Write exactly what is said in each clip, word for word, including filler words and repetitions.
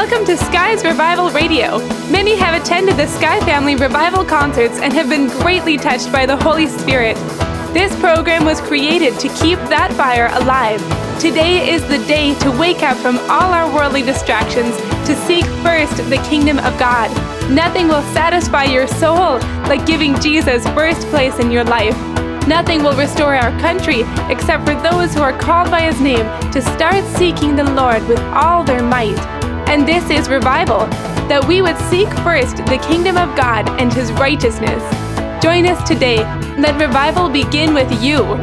Welcome to Sky's Revival Radio. Many have attended the Sky Family Revival concerts and have been greatly touched by the Holy Spirit. This program was created to keep that fire alive. Today is the day to wake up from all our worldly distractions to seek first the kingdom of God. Nothing will satisfy your soul like giving Jesus first place in your life. Nothing will restore our country except for those who are called by His name to start seeking the Lord with all their might. And this is revival, that we would seek first the kingdom of God and His righteousness. Join us today. Let revival begin with you.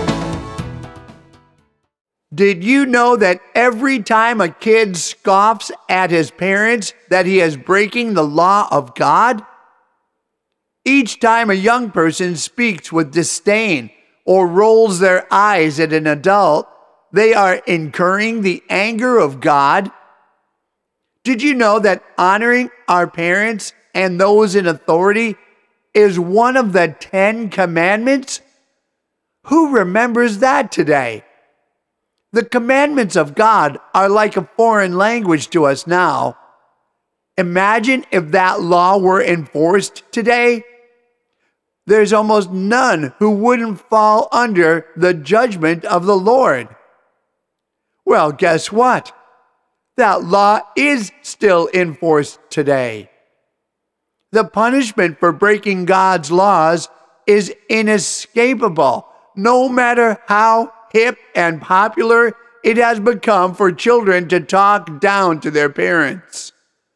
Did you know that every time a kid scoffs at his parents, that he is breaking the law of God? Each time a young person speaks with disdain or rolls their eyes at an adult, they are incurring the anger of God. Did you know that honoring our parents and those in authority is one of the Ten Commandments? Who remembers that today? The commandments of God are like a foreign language to us now. Imagine if that law were enforced today. There's almost none who wouldn't fall under the judgment of the Lord. Well, guess what? That law is still enforced today. The punishment for breaking God's laws is inescapable, no matter how hip and popular it has become for children to talk down to their parents.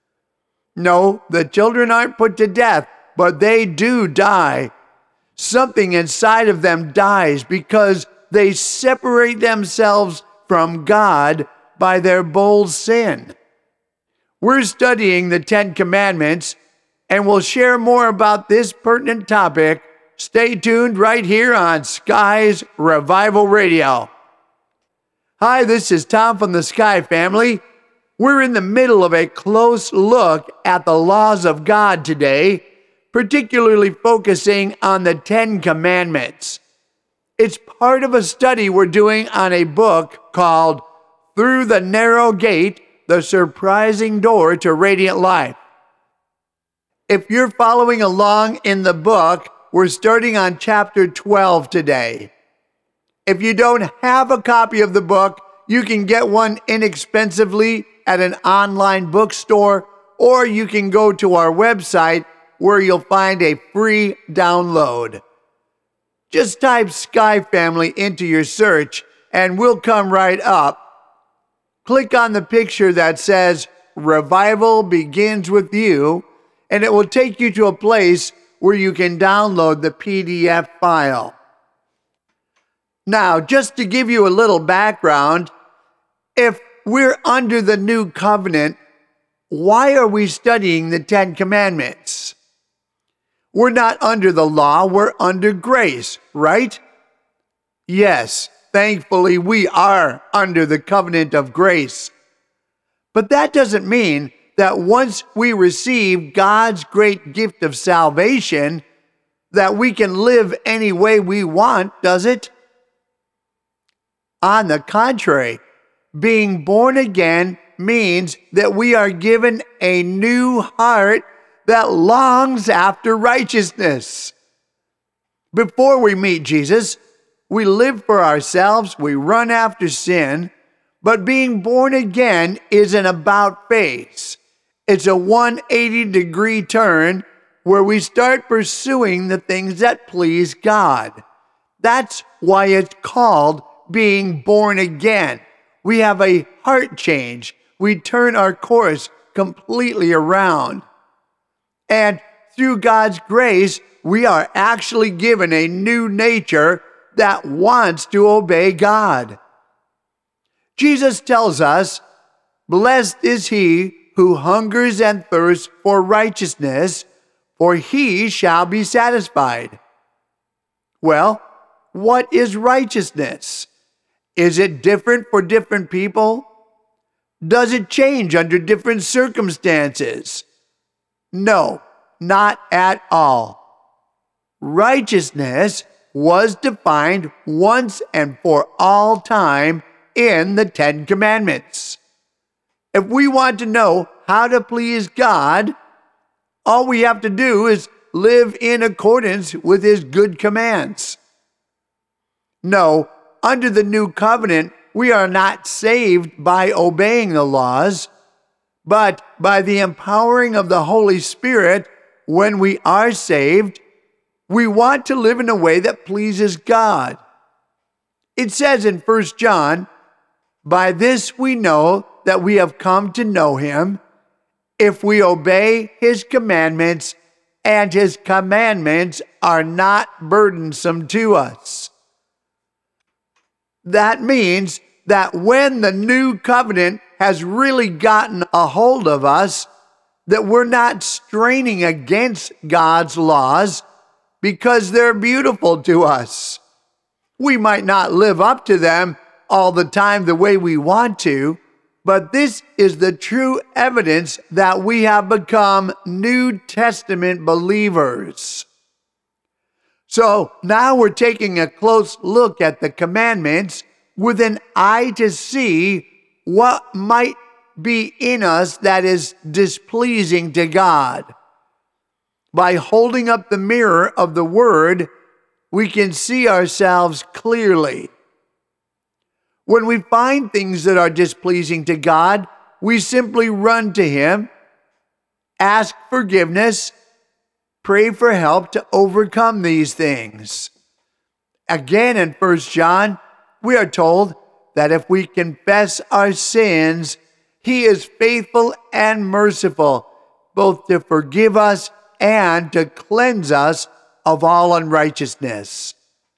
No, the children aren't put to death, but they do die. Something inside of them dies because they separate themselves from God by their bold sin. We're studying the Ten Commandments, and we'll share more about this pertinent topic. Stay tuned right here on Sky's Revival Radio. Hi, this is Tom from the Sky Family. We're in the middle of a close look at the laws of God today, particularly focusing on the Ten Commandments. It's part of a study we're doing on a book called Through the Narrow Gate, The Surprising Door to Radiant Life. If you're following along in the book, we're starting on chapter twelve today. If you don't have a copy of the book, you can get one inexpensively at an online bookstore, or you can go to our website where you'll find a free download. Just type Sky Family into your search and we'll come right up. Click on the picture that says Revival Begins With You, and it will take you to a place where you can download the P D F file. Now, just to give you a little background, if we're under the new covenant, why are we studying the Ten Commandments? We're not under the law, we're under grace, right? Yes, thankfully we are under the covenant of grace. But that doesn't mean that once we receive God's great gift of salvation, that we can live any way we want, does it? On the contrary, being born again means that we are given a new heart that longs after righteousness. Before we meet Jesus, we live for ourselves, we run after sin, but being born again is an about face. It's a one hundred eighty degree turn where we start pursuing the things that please God. That's why it's called being born again. We have a heart change. We turn our course completely around. And through God's grace, we are actually given a new nature that wants to obey God. Jesus tells us, "Blessed is he who hungers and thirsts for righteousness, for he shall be satisfied." Well, what is righteousness? Is it different for different people? Does it change under different circumstances? No, not at all. Righteousness was defined once and for all time in the Ten Commandments. If we want to know how to please God, all we have to do is live in accordance with His good commands. No, under the new covenant, we are not saved by obeying the laws, but by the empowering of the Holy Spirit. When we are saved, we want to live in a way that pleases God. It says in First John, "By this we know that we have come to know Him, if we obey His commandments, and His commandments are not burdensome to us." That means that when the new covenant has really gotten a hold of us, that we're not straining against God's laws because they're beautiful to us. We might not live up to them all the time the way we want to, but this is the true evidence that we have become New Testament believers. So now we're taking a close look at the commandments with an eye to see what might be in us that is displeasing to God. By holding up the mirror of the Word, we can see ourselves clearly. When we find things that are displeasing to God, we simply run to Him, ask forgiveness, pray for help to overcome these things. Again, in First John, we are told that if we confess our sins, He is faithful and merciful, both to forgive us and to cleanse us of all unrighteousness.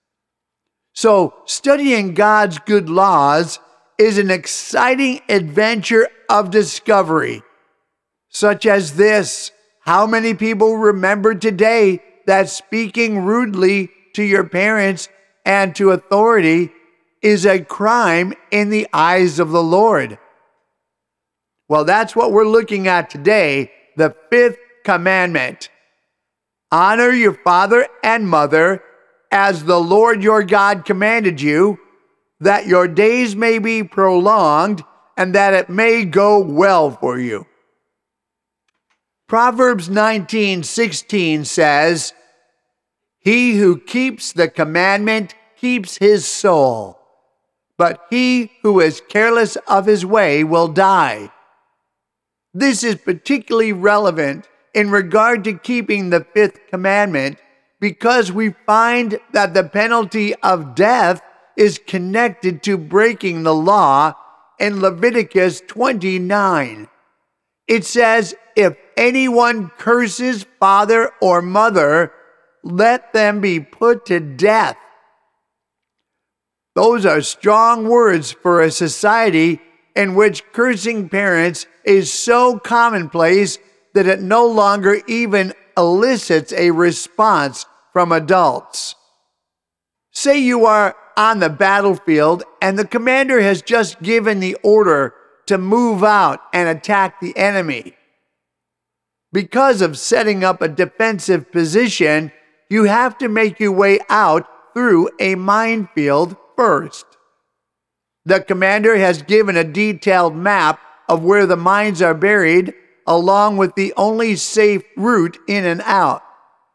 So, studying God's good laws is an exciting adventure of discovery, such as this: how many people remember today that speaking rudely to your parents and to authority is a crime in the eyes of the Lord? Well, that's what we're looking at today, the fifth commandment. Honor your father and mother as the Lord your God commanded you, that your days may be prolonged and that it may go well for you. Proverbs nineteen sixteen says, "He who keeps the commandment keeps his soul, but he who is careless of his way will die." This is particularly relevant in regard to keeping the fifth commandment, because we find that the penalty of death is connected to breaking the law in Leviticus twenty-nine. It says, "If anyone curses father or mother, let them be put to death." Those are strong words for a society in which cursing parents is so commonplace that it no longer even elicits a response from adults. Say you are on the battlefield and the commander has just given the order to move out and attack the enemy. Because of setting up a defensive position, you have to make your way out through a minefield first. The commander has given a detailed map of where the mines are buried, along with the only safe route in and out.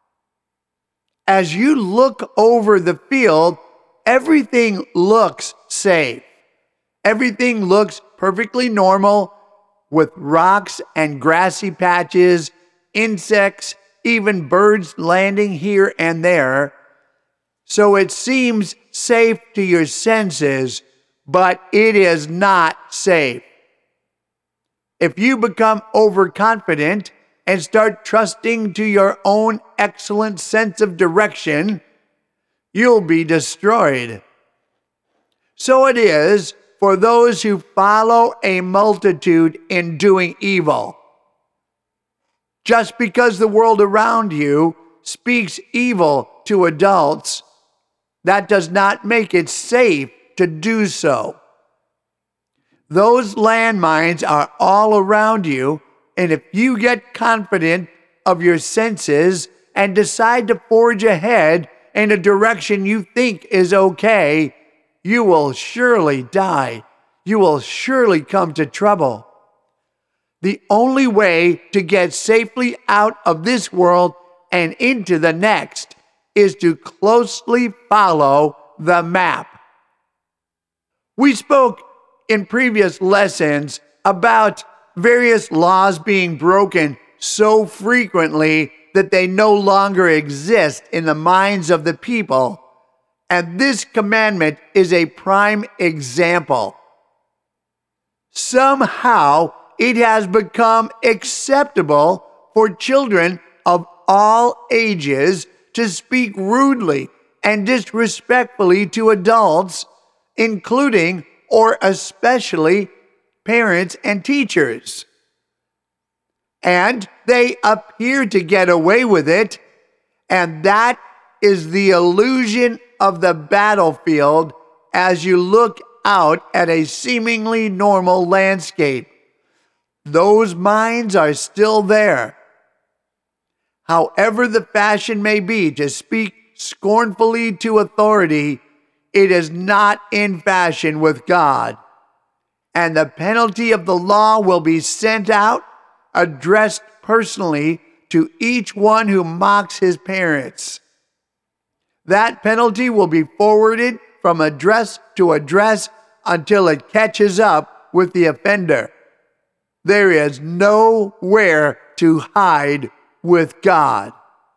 As you look over the field, everything looks safe. Everything looks perfectly normal, with rocks and grassy patches, insects, even birds landing here and there. So it seems safe to your senses, but it is not safe. If you become overconfident and start trusting to your own excellent sense of direction, you'll be destroyed. So it is for those who follow a multitude in doing evil. Just because the world around you speaks evil to adults, that does not make it safe to do so. Those landmines are all around you, and if you get confident of your senses and decide to forge ahead in a direction you think is okay, you will surely die. You will surely come to trouble. The only way to get safely out of this world and into the next is to closely follow the map. We spoke in previous lessons about various laws being broken so frequently that they no longer exist in the minds of the people, and this commandment is a prime example. Somehow, it has become acceptable for children of all ages to speak rudely and disrespectfully to adults, including or especially parents and teachers. And they appear to get away with it, and that is the illusion of the battlefield as you look out at a seemingly normal landscape. Those minds are still there. However the fashion may be to speak scornfully to authority, it is not in fashion with God. And the penalty of the law will be sent out, addressed personally to each one who mocks his parents. That penalty will be forwarded from address to address until it catches up with the offender. There is nowhere to hide with God.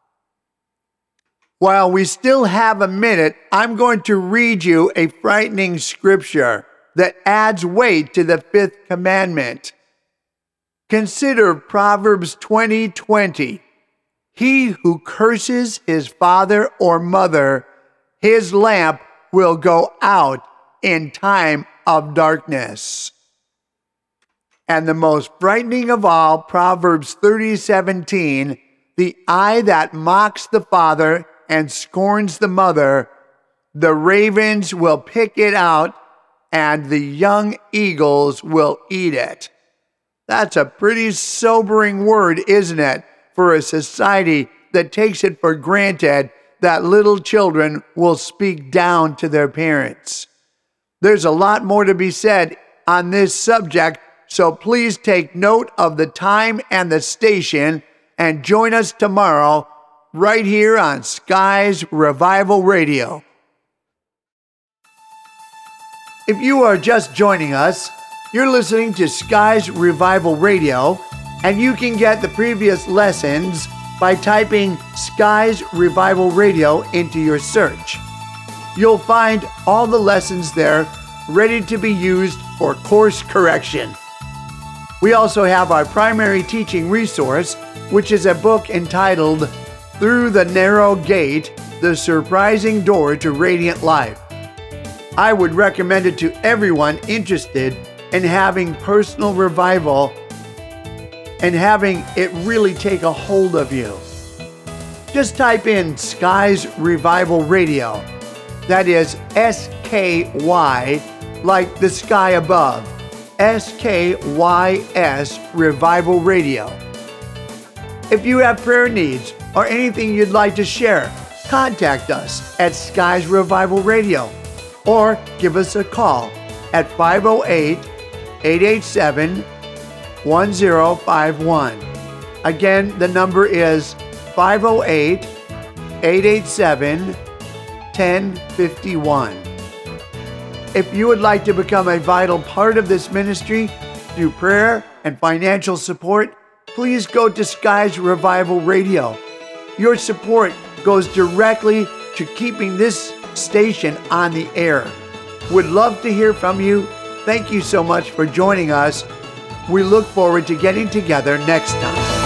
While we still have a minute, I'm going to read you a frightening scripture that adds weight to the fifth commandment. Consider Proverbs twenty twenty. He who curses his father or mother, his lamp will go out in time of darkness. And the most frightening of all, Proverbs thirty seventeen, the eye that mocks the father and scorns the mother, the ravens will pick it out, and the young eagles will eat it. That's a pretty sobering word, isn't it, for a society that takes it for granted that little children will speak down to their parents. There's a lot more to be said on this subject, so please take note of the time and the station and join us tomorrow right here on Skies Revival Radio. If you are just joining us, you're listening to Skies Revival Radio, and you can get the previous lessons by typing Skies Revival Radio into your search. You'll find all the lessons there ready to be used for course correction. We also have our primary teaching resource, which is a book entitled Through the Narrow Gate, The Surprising Door to Radiant Life. I would recommend it to everyone interested in having personal revival and having it really take a hold of you. Just type in Skies Revival Radio. That is S K Y, like the sky above. S K Y S Revival Radio. If you have prayer needs or anything you'd like to share, contact us at Skies Revival Radio or give us a call at five oh eight, eight eight seven, one oh five one. Again, the number is five oh eight, eight eight seven, one oh five one. If you would like to become a vital part of this ministry through prayer and financial support, please go to Skies Revival Radio. Your support goes directly to keeping this station on the air. Would love to hear from you. Thank you so much for joining us. We look forward to getting together next time.